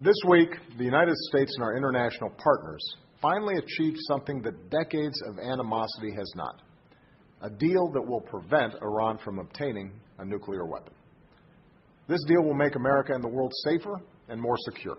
This week, the United States and our international partners finally achieved something that decades of animosity has not: a deal that will prevent Iran from obtaining a nuclear weapon. This deal will make America and the world safer and more secure.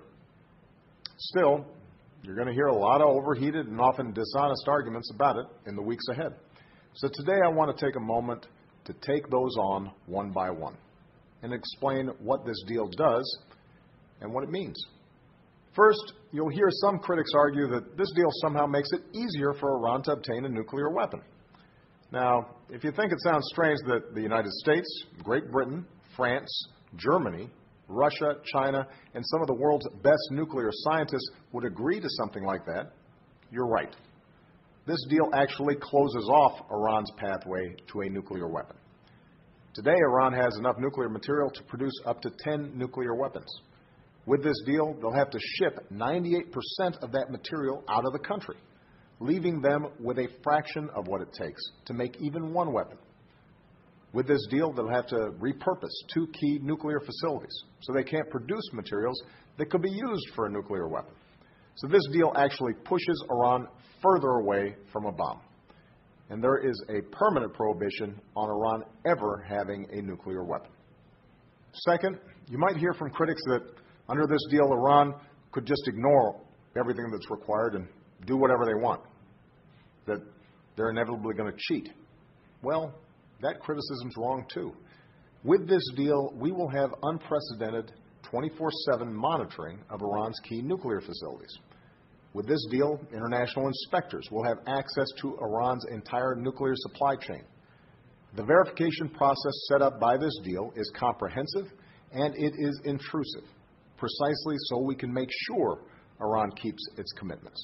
Still, you're going to hear a lot of overheated and often dishonest arguments about it in the weeks ahead. So today I want to take a moment to take those on one by one and explain what this deal does and what it means. First, you'll hear some critics argue that this deal somehow makes it easier for Iran to obtain a nuclear weapon. Now, if you think it sounds strange that the United States, Great Britain, France, Germany, Russia, China, and some of the world's best nuclear scientists would agree to something like that, you're right. This deal actually closes off Iran's pathway to a nuclear weapon. Today, Iran has enough nuclear material to produce up to 10 nuclear weapons. With this deal, they'll have to ship 98% of that material out of the country, leaving them with a fraction of what it takes to make even one weapon. With this deal, they'll have to repurpose 2 key nuclear facilities, so they can't produce materials that could be used for a nuclear weapon. So this deal actually pushes Iran further away from a bomb. And there is a permanent prohibition on Iran ever having a nuclear weapon. Second, you might hear from critics that under this deal, Iran could just ignore everything that's required and do whatever they want, that they're inevitably going to cheat. Well, that criticism's wrong too. With this deal, we will have unprecedented 24/7 monitoring of Iran's key nuclear facilities. With this deal, international inspectors will have access to Iran's entire nuclear supply chain. The verification process set up by this deal is comprehensive and it is intrusive, precisely so we can make sure Iran keeps its commitments.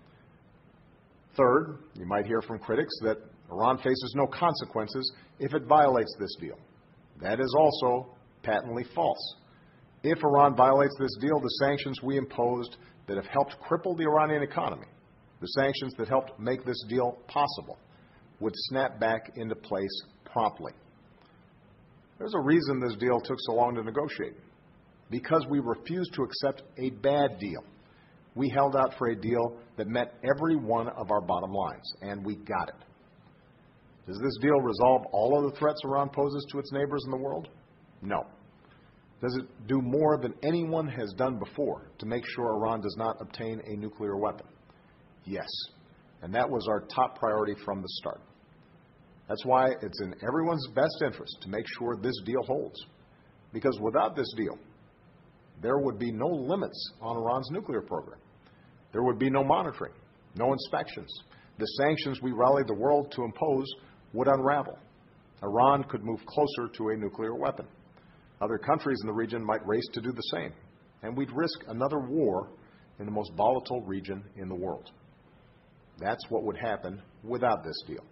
Third, you might hear from critics that Iran faces no consequences if it violates this deal. That is also patently false. If Iran violates this deal, the sanctions we imposed that have helped cripple the Iranian economy, the sanctions that helped make this deal possible, would snap back into place promptly. There's a reason this deal took so long to negotiate. Because we refused to accept a bad deal. We held out for a deal that met every one of our bottom lines, and we got it. Does this deal resolve all of the threats Iran poses to its neighbors in the world? No. Does it do more than anyone has done before to make sure Iran does not obtain a nuclear weapon? Yes. And that was our top priority from the start. That's why it's in everyone's best interest to make sure this deal holds. Because without this deal, there would be no limits on Iran's nuclear program. There would be no monitoring, no inspections. The sanctions we rallied the world to impose would unravel. Iran could move closer to a nuclear weapon. Other countries in the region might race to do the same, and we'd risk another war in the most volatile region in the world. That's what would happen without this deal.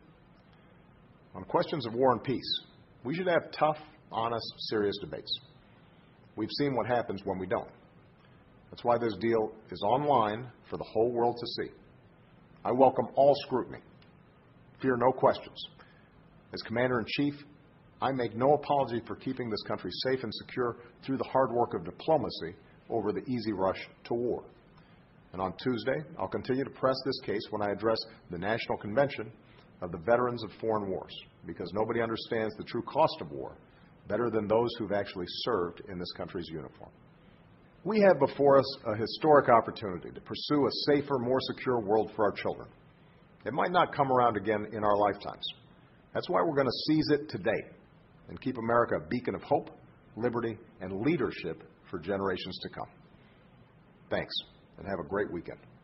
On questions of war and peace, we should have tough, honest, serious debates. We've seen what happens when we don't. That's why this deal is online for the whole world to see. I welcome all scrutiny. Fear no questions. As Commander-in-Chief, I make no apology for keeping this country safe and secure through the hard work of diplomacy over the easy rush to war. And on Tuesday, I'll continue to press this case when I address the National Convention of the Veterans of Foreign Wars, because nobody understands the true cost of war better than those who've actually served in this country's uniform. We have before us a historic opportunity to pursue a safer, more secure world for our children. It might not come around again in our lifetimes. That's why we're going to seize it today and keep America a beacon of hope, liberty, and leadership for generations to come. Thanks, and have a great weekend.